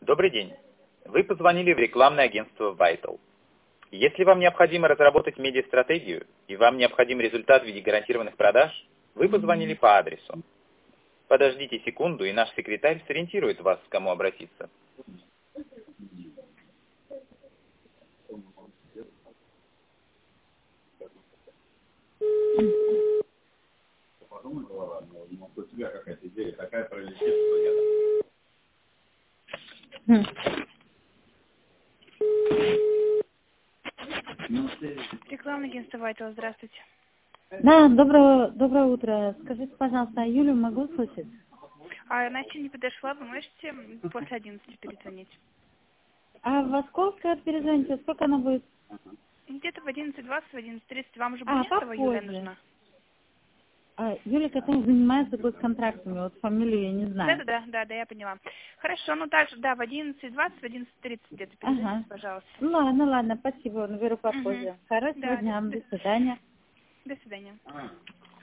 Добрый день. Вы позвонили в рекламное агентство Vital. Если вам необходимо разработать медиастратегию и вам необходим результат в виде гарантированных продаж, вы позвонили по адресу. Подождите секунду, и наш секретарь сориентирует вас, к кому обратиться. Рекламное агентство Vital, здравствуйте. Да, доброе утро. Скажите, пожалуйста, а Юлю могу слышать? Настя не подошла, вы можете после 11 перезвонить? А во сколько перезвоните? Сколько она будет? Где-то в 11:20, в 11:30. Вам уже А, Бунистова Юля попозже. нужна? Юля, которая занимается госконтрактами, вот фамилию я не знаю. Да, я поняла. Хорошо, ну также, да, в 11:20, в 11:30 где-то перезвоните, Ага. пожалуйста. Ну ладно, спасибо, наберу попозже. Хорошего Да, дня, до свидания. до свидания.